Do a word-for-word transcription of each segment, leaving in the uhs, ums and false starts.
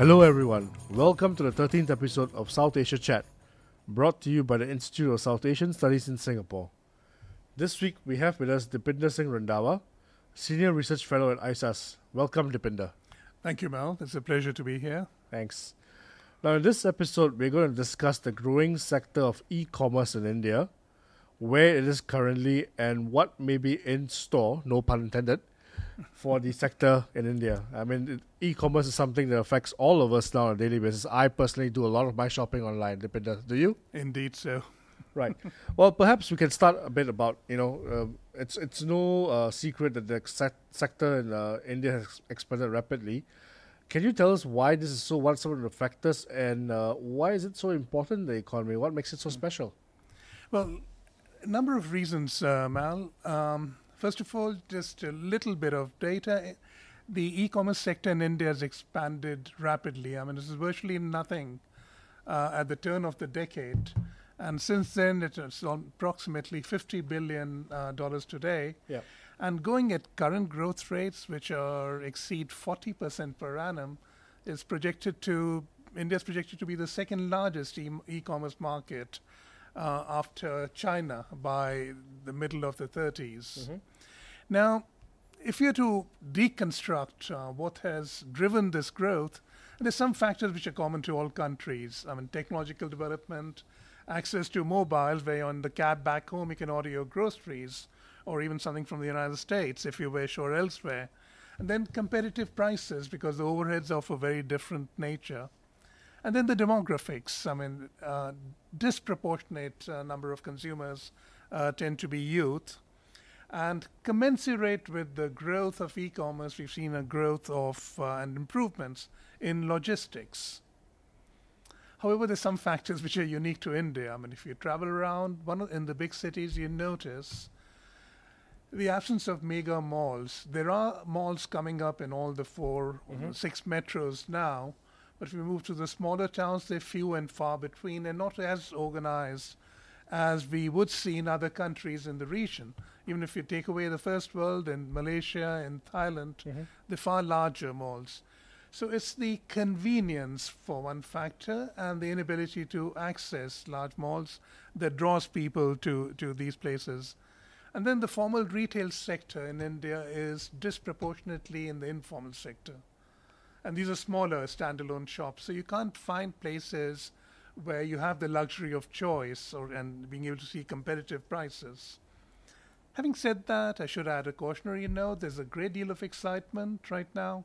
Hello everyone, welcome to the thirteenth episode of South Asia Chat, brought to you by the Institute of South Asian Studies in Singapore. This week we have with us Dipinder Singh Randawa, Senior Research Fellow at I S A S. Welcome, Dipinder. Thank you, Mel. It's a pleasure to be here. Thanks. Now in this episode we're going to discuss the growing sector of e-commerce in India, where it is currently and what may be in store, no pun intended, for the sector in India. I mean, it, e-commerce is something that affects all of us now on a daily basis. I personally do a lot of my shopping online. Dipinder, do you? Indeed so. Right. Well, perhaps we can start a bit about, you know, um, it's it's no uh, secret that the sec- sector in uh, India has expanded rapidly. Can you tell us why this is so, what are some of the factors, and uh, why is it so important in the economy? What makes it so special? Well, a number of reasons, uh, Mal. Um, First of all, just a little bit of data. The e-commerce sector in India has expanded rapidly. I mean, this is virtually nothing uh, at the turn of the decade. And since then, it's approximately fifty billion dollars uh, today. Yeah. And going at current growth rates, which are exceed forty percent per annum, is projected to, India is projected to be the second largest e- e-commerce market uh, after China by the middle of the thirties. Mm-hmm. Now, if you're to deconstruct uh, what has driven this growth, there's some factors which are common to all countries. I mean, technological development, access to mobiles, where on the cab back home you can order your groceries, or even something from the United States if you wish, or elsewhere. And then competitive prices, because the overheads are of a very different nature. And then the demographics. I mean, uh, disproportionate uh, number of consumers uh, tend to be youth. And commensurate with the growth of e-commerce, we've seen a growth of uh, and improvements in logistics. However, there's some factors which are unique to India. I mean, if you travel around one of, in the big cities, you notice the absence of mega malls. There are malls coming up in all the four, mm-hmm. six metros now, but if you move to the smaller towns, they're few and far between and not as organized as we would see in other countries in the region. Even if you take away the first world and Malaysia and Thailand, mm-hmm. they're far larger malls. So it's the convenience for one factor and the inability to access large malls that draws people to, to these places. And then the formal retail sector in India is disproportionately in the informal sector. And these are smaller standalone shops. So you can't find places where you have the luxury of choice or and being able to see competitive prices. Having said that, I should add a cautionary note. There's a great deal of excitement right now,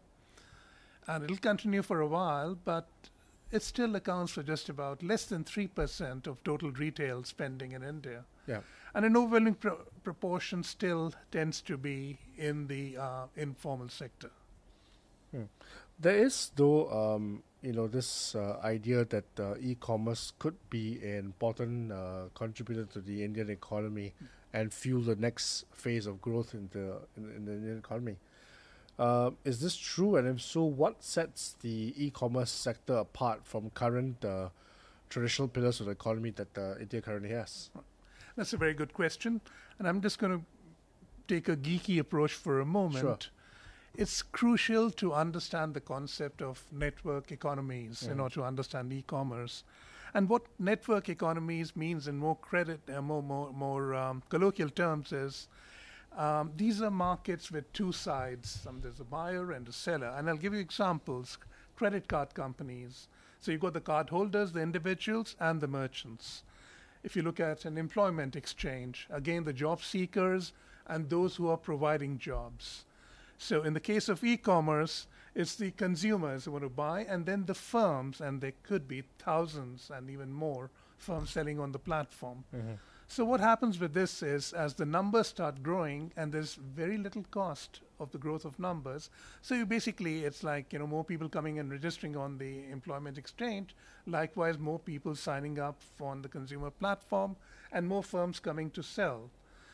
and it'll continue for a while, but it still accounts for just about less than three percent of total retail spending in India. Yeah. And an overwhelming pro- proportion still tends to be in the uh, informal sector. Hmm. There is, though, um, you know, this uh, idea that uh, e-commerce could be an important uh, contributor to the Indian economy mm. and fuel the next phase of growth in the in, in the Indian economy. Uh, is this true? And if so, what sets the e-commerce sector apart from current uh, traditional pillars of the economy that uh, India currently has? That's a very good question. And I'm just going to take a geeky approach for a moment. Sure. It's crucial to understand the concept of network economies mm. in order to understand e-commerce. And what network economies means in more credit, uh, more more, more um, colloquial terms is um, these are markets with two sides. Um, there's a buyer and a seller. And I'll give you examples. Credit card companies. So you've got the card holders, the individuals, and the merchants. If you look at an employment exchange, again, the job seekers and those who are providing jobs. So in the case of e-commerce, it's the consumers who want to buy, and then the firms, and there could be thousands and even more firms selling on the platform. Mm-hmm. So what happens with this is, as the numbers start growing, and there's very little cost of the growth of numbers, so you basically, it's like, you know, more people coming and registering on the employment exchange, likewise more people signing up on the consumer platform, and more firms coming to sell.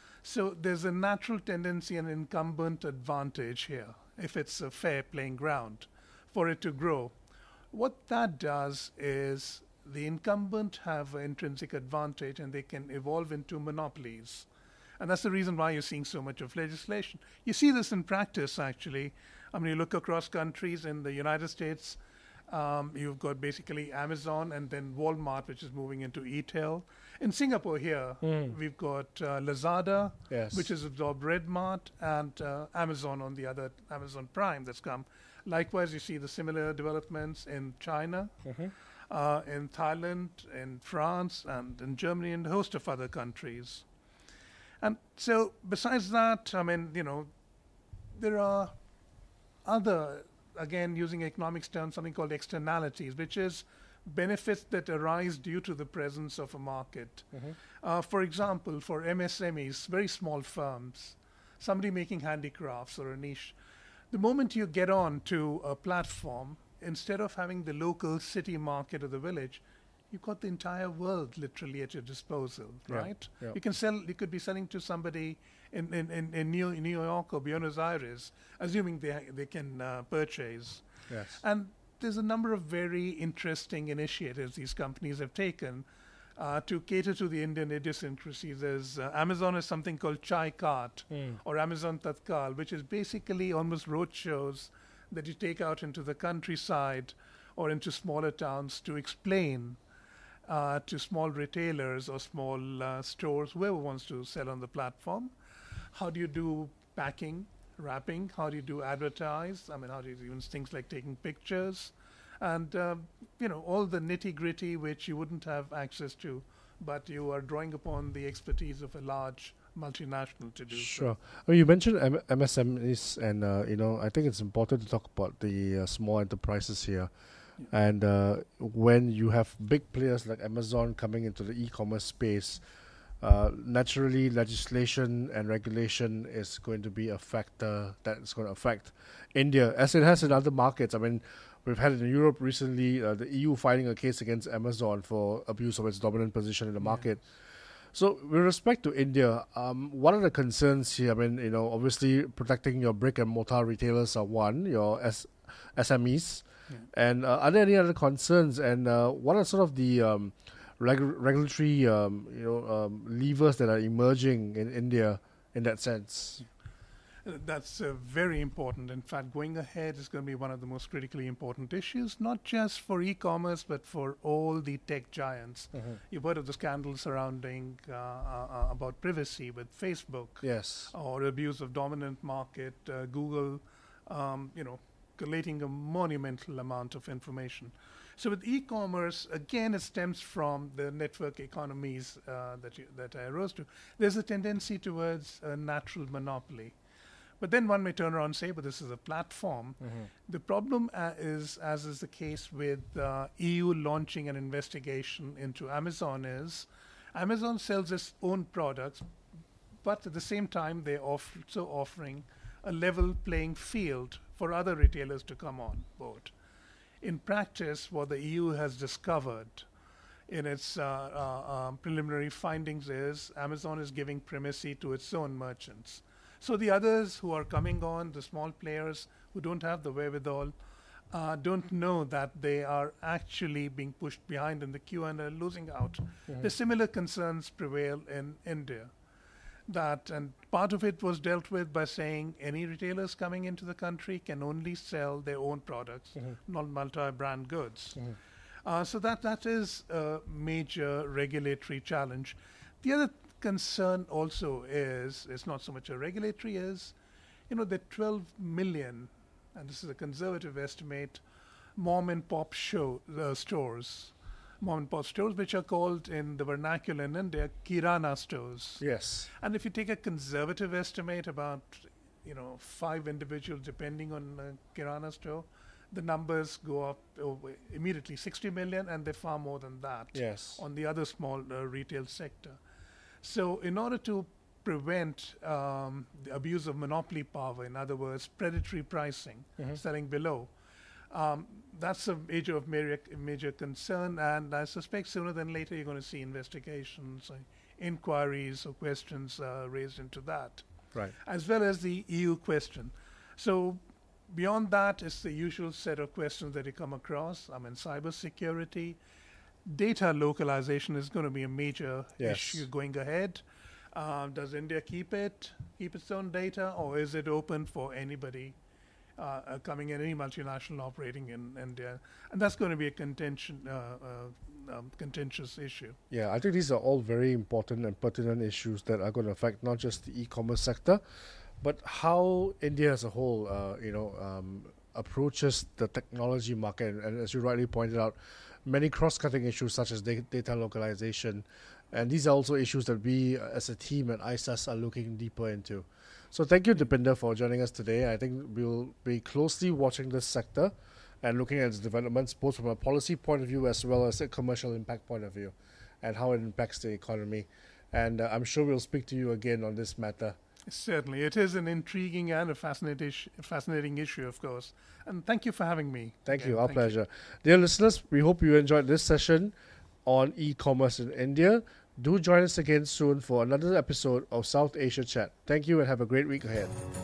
So there's a natural tendency and incumbent advantage here, if it's a fair playing ground, for it to grow. What that does is the incumbent have an intrinsic advantage and they can evolve into monopolies. And that's the reason why you're seeing so much of legislation. You see this in practice, actually. I mean, you look across countries in the United States, Um, you've got basically Amazon and then Walmart, which is moving into e-tail. In Singapore here, Mm. we've got uh, Lazada, Yes. which has absorbed Redmart, and uh, Amazon on the other, Amazon Prime that's come. Likewise, you see the similar developments in China, Mhm. uh, in Thailand, in France, and in Germany, and a host of other countries. And so, besides that, I mean, you know, there are other, again, using economics terms, something called externalities, which is benefits that arise due to the presence of a market. Mhm. Uh, for example, for M S M Es, very small firms, somebody making handicrafts or a niche, the moment you get on to a platform, instead of having the local city market or the village, you've got the entire world literally at your disposal, Yeah, right? yeah. You can sell, you could be selling to somebody in, in, in, in New, New York or Buenos Aires, assuming they, ha- they can uh, purchase. Yes. And there's a number of very interesting initiatives these companies have taken uh, to cater to the Indian idiosyncrasies. There's uh, Amazon has something called Chai Cart Mm. or Amazon Tatkal, which is basically almost roadshows that you take out into the countryside or into smaller towns to explain uh, to small retailers or small uh, stores, whoever wants to sell on the platform, how do you do packing, wrapping, how do you do advertise, I mean, how do you even things like taking pictures, and um, you know, all the nitty gritty which you wouldn't have access to, but you are drawing upon the expertise of a large multinational to do so. Sure. Well, you mentioned M- MSMEs, and uh, you know, I think it's important to talk about the uh, small enterprises here. And uh, when you have big players like Amazon coming into the e-commerce space, uh, naturally legislation and regulation is going to be a factor that is going to affect India, as it has in other markets. I mean, we've had it in Europe recently, uh, the E U filing a case against Amazon for abuse of its dominant position in the Yeah. market. So, with respect to India, um, what are the concerns here? I mean, you know, obviously protecting your brick and mortar retailers are one, your S- SMEs, Yeah. and uh, are there any other concerns? And uh, what are sort of the um, regu- regulatory, um, you know, um, levers that are emerging in India in that sense? Uh, That's uh, very important. In fact, going ahead is going to be one of the most critically important issues, not just for e-commerce, but for all the tech giants. Mhm. You've heard of the scandal surrounding uh, uh, uh, about privacy with Facebook, Yes. or abuse of dominant market, uh, Google, um, you know, collating a monumental amount of information. So with e-commerce, again, it stems from the network economies uh, that you, that I rose to. There's a tendency towards a natural monopoly. But then one may turn around and say, but this is a platform. Mhm. The problem uh, is, as is the case with uh, E U launching an investigation into Amazon, is Amazon sells its own products, but at the same time, they're also offering a level playing field for other retailers to come on board. In practice, what the E U has discovered in its uh, uh, um, preliminary findings is Amazon is giving primacy to its own merchants. So the others who are coming on, the small players who don't have the wherewithal, uh, don't know that they are actually being pushed behind in the queue and are losing out. The similar concerns prevail in India. That, and part of it was dealt with by saying any retailers coming into the country can only sell their own products, Mhm. not multi-brand goods. Mhm. Uh, so that that is a major regulatory challenge. The other concern also is, it's not so much a regulatory, is, you know, the twelve million, and this is a conservative estimate, mom and pop show uh, stores, mom and pop stores, which are called in the vernacular in India, kirana stores. Yes. And if you take a conservative estimate, about, you know, five individuals depending on a kirana store, the numbers go up over immediately sixty million, and they're far more than that Yes. on the other small uh, retail sector. So in order to prevent um, the abuse of monopoly power, in other words, predatory pricing, Mhm. selling below, um, that's a major of major, major concern, and I suspect sooner than later you're going to see investigations, uh, inquiries or questions uh, raised into that, Right. as well as the E U question. So beyond that, it's the usual set of questions that you come across. I mean, cybersecurity, data localization is going to be a major Yes. issue going ahead. Um, does India keep it, keep its own data, or is it open for anybody uh, uh, coming in, any multinational operating in India, and that's going to be a contention, uh, uh, um, contentious issue. Yeah, I think these are all very important and pertinent issues that are going to affect not just the e-commerce sector, but how India as a whole, uh, you know, um, approaches the technology market. And as you rightly pointed out, many cross-cutting issues such as da- data localization, and these are also issues that we, uh, as a team at I S A S, are looking deeper into. So thank you, Dipinder, for joining us today. I think we'll be closely watching this sector and looking at its developments, both from a policy point of view as well as a commercial impact point of view, and how it impacts the economy. And uh, I'm sure we'll speak to you again on this matter. Certainly. It is an intriguing and a fascinating, issue, fascinating issue, of course. And thank you for having me. Thank again. you. Our Thank pleasure. you. Dear listeners, we hope you enjoyed this session on e-commerce in India. Do join us again soon for another episode of South Asia Chat. Thank you and have a great week ahead.